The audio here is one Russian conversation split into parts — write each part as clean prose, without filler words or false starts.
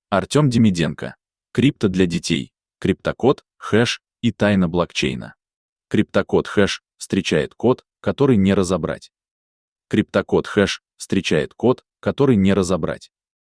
Артем Демиденко. Крипто для детей. Криптокод, хэш и тайна блокчейна. Криптокод хэш встречает код, который не разобрать. Криптокод хэш встречает код, который не разобрать.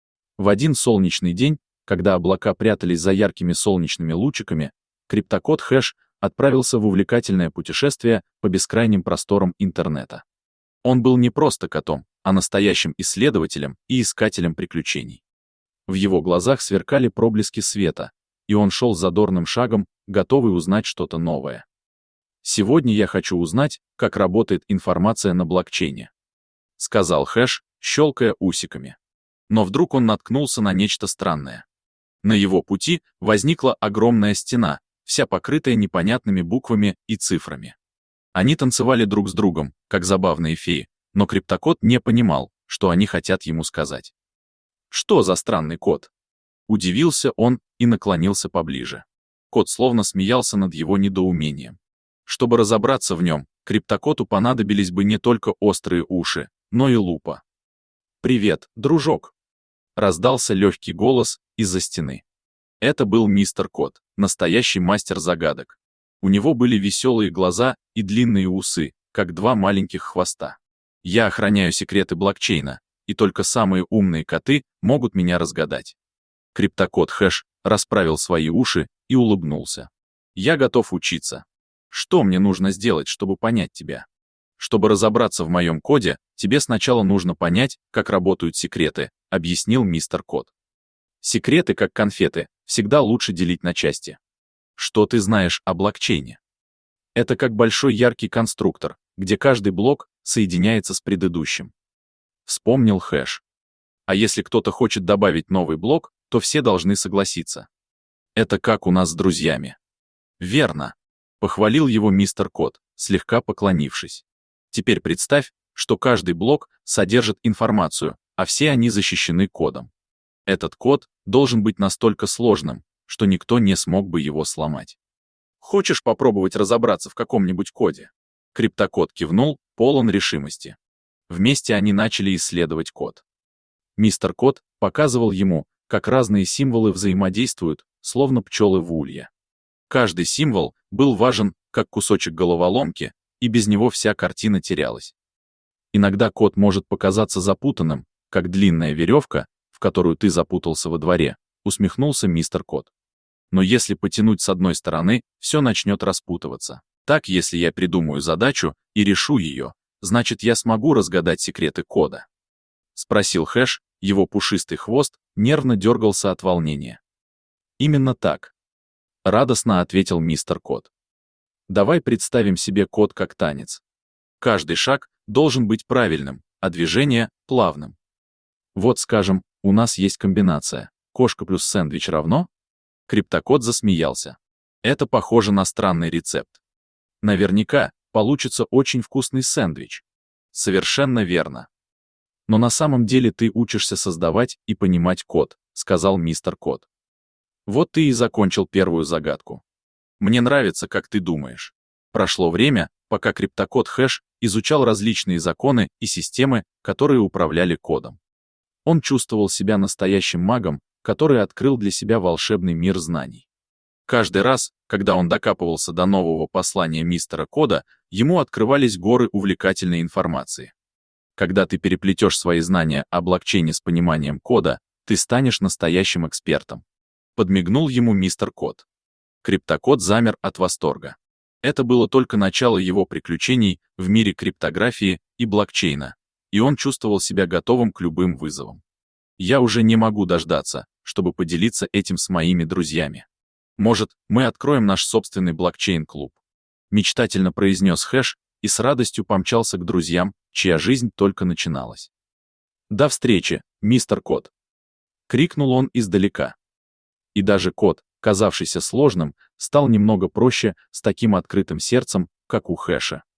В один солнечный день, когда облака прятались за яркими солнечными лучиками, криптокод хэш отправился в увлекательное путешествие по бескрайним просторам интернета. Он был не просто котом, а настоящим исследователем и искателем приключений. В его глазах сверкали проблески света, и он шел задорным шагом, готовый узнать что-то новое. «Сегодня я хочу узнать, как работает информация на блокчейне», — сказал хэш, щелкая усиками. Но вдруг он наткнулся на нечто странное. На его пути возникла огромная стена, вся покрытая непонятными буквами и цифрами. Они танцевали друг с другом, как забавные феи, но криптокод не понимал, что они хотят ему сказать. «Что за странный код?» Удивился он и наклонился поближе. Кот словно смеялся над его недоумением. Чтобы разобраться в нем, криптокоду понадобились бы не только острые уши, но и лупа. «Привет, дружок!» Раздался легкий голос из-за стены. Это был мистер Кот, настоящий мастер загадок. У него были веселые глаза и длинные усы, как два маленьких хвоста. «Я охраняю секреты блокчейна, и только самые умные коты могут меня разгадать». Криптокод хэш расправил свои уши и улыбнулся. «Я готов учиться. Что мне нужно сделать, чтобы понять тебя? Чтобы разобраться в моем коде, тебе сначала нужно понять, как работают секреты», — объяснил мистер Кот. «Секреты, как конфеты, всегда лучше делить на части. Что ты знаешь о блокчейне? Это как большой яркий конструктор, где каждый блок соединяется с предыдущим», — вспомнил хэш. «А если кто-то хочет добавить новый блок, то все должны согласиться. Это как у нас с друзьями». «Верно», — похвалил его мистер Кот, слегка поклонившись. «Теперь представь, что каждый блок содержит информацию, а все они защищены кодом. Этот код должен быть настолько сложным, что никто не смог бы его сломать. Хочешь попробовать разобраться в каком-нибудь коде?» Криптокод кивнул, полон решимости. Вместе они начали исследовать код. Мистер Кот показывал ему, как разные символы взаимодействуют, словно пчелы в улье. Каждый символ был важен, как кусочек головоломки, и без него вся картина терялась. Иногда код может показаться запутанным, как длинная веревка, в которую ты запутался во дворе, усмехнулся мистер Кот. Но если потянуть с одной стороны, все начнет распутываться. Так, если я придумаю задачу и решу ее, значит, я смогу разгадать секреты кода. Спросил хэш, его пушистый хвост нервно дергался от волнения. «Именно так», — радостно ответил мистер Кот. «Давай представим себе код как танец. Каждый шаг должен быть правильным, а движение — плавным. Вот, скажем, у нас есть комбинация «кошка плюс сэндвич равно». Криптокод засмеялся. «Это похоже на странный рецепт. Наверняка получится очень вкусный сэндвич». «Совершенно верно. Но на самом деле ты учишься создавать и понимать код», — сказал мистер Кот. «Вот ты и закончил первую загадку. Мне нравится, как ты думаешь». Прошло время, пока криптокод хэш изучал различные законы и системы, которые управляли кодом. Он чувствовал себя настоящим магом, который открыл для себя волшебный мир знаний. Каждый раз, когда он докапывался до нового послания мистера Кода, ему открывались горы увлекательной информации. Когда ты переплетешь свои знания о блокчейне с пониманием кода, ты станешь настоящим экспертом. Подмигнул ему мистер Кот. Криптокод замер от восторга. Это было только начало его приключений в мире криптографии и блокчейна, и он чувствовал себя готовым к любым вызовам. «Я уже не могу дождаться, чтобы поделиться этим с моими друзьями. Может, мы откроем наш собственный блокчейн-клуб?» Мечтательно произнес хэш и с радостью помчался к друзьям, чья жизнь только начиналась. «До встречи, мистер Кот!» — крикнул он издалека. И даже код, казавшийся сложным, стал немного проще с таким открытым сердцем, как у хэша.